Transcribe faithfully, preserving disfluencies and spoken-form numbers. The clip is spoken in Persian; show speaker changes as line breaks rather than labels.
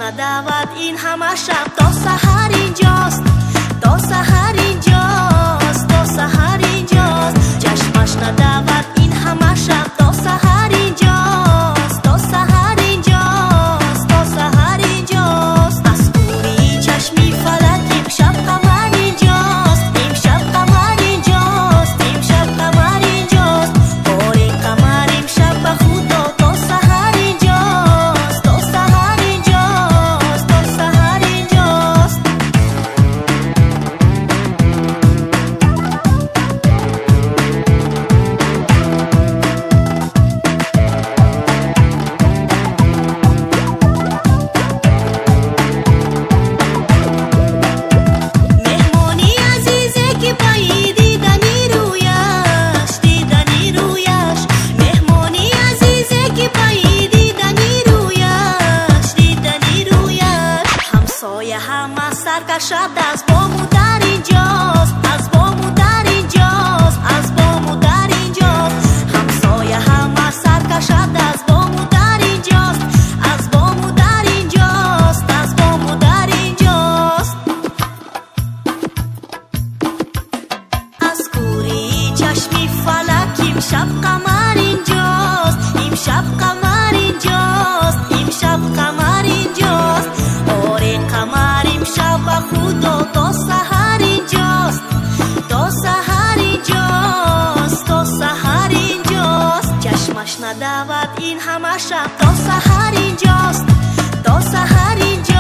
ندود این همه شب تا سحر اینجاست، تا سحر اینجاست، تا سحر اینجاست. چشمش ندود این همه شب تا سحر اینجاست، تا سحر اینجاست، تا سحر اینجاست. از نوری چشمی فلک امشب قمر اینجاست، امشب قمر اینجاست، امشب قمر اینجاست. آره قمر امشب به خدا تا سحر اینجاست، تا سحر اینجاست، تا سحر اینجاست. مهمانی عزیزه که پایی دیدنی رویش، دیدنی رویش. مهمانی عزیزه که پایی دیدنی رویش، دیدنی رویش. همسایه همه سرکشد از بامو در اینجاست، از بامو در اینجاست، از بامو در اینجاست. همسایه همه سرکشد از بامو در اینجاست، از بامو در اینجاست، از بامو در اینجاست. از کوری چشمی فلک امشب قمر اینجاست، امشب قمر اینجاست، امشب قمر اینجاست. آره قمر امشب به خدا تا سحر اینجاست، تا سحر اینجاست، تا سحر اینجاست. چشمش ندود این همه شب تا سحر اینجاست، تا سحر اینجاست.